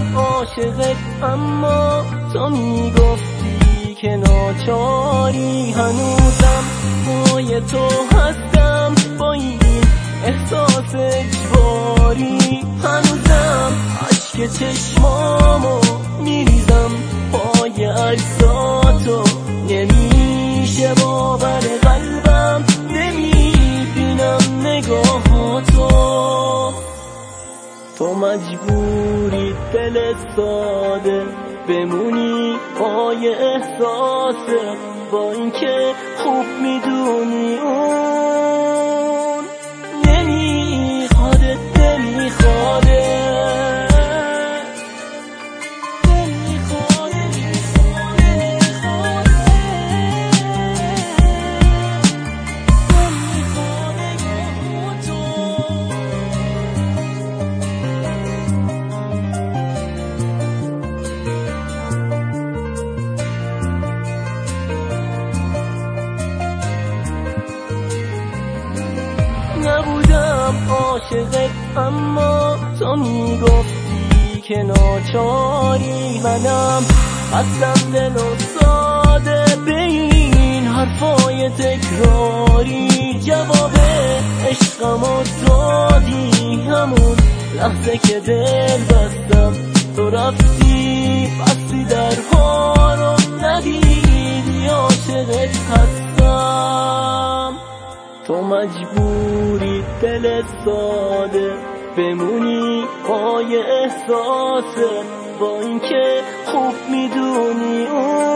نبودم عاشقت اما تو میگفتی که ناچاری، هنوزم پای تو هستم با این احساس اجباری، هنوزم عشق چشمامو میریزم پای عکساتو، نمیشه باور قلبم نمیبینم نگاهاتو، تو مجبوری دل ساده بمونی پای احساسه، با اینکه خوب میدونی اون نمیخوادت نبودم عاشقت اما تو میگفتی که ناچاری، منم هستم دل و ساده به این حرفای تکراری، جواب عشقمو دادی همون لحظه که دل بستم، تو رفتی بستی درها رو ندیدی عاشقت هستم، تو مجبوری دل ساده بمونی پای احساسه، با اینکه خوب میدونی اون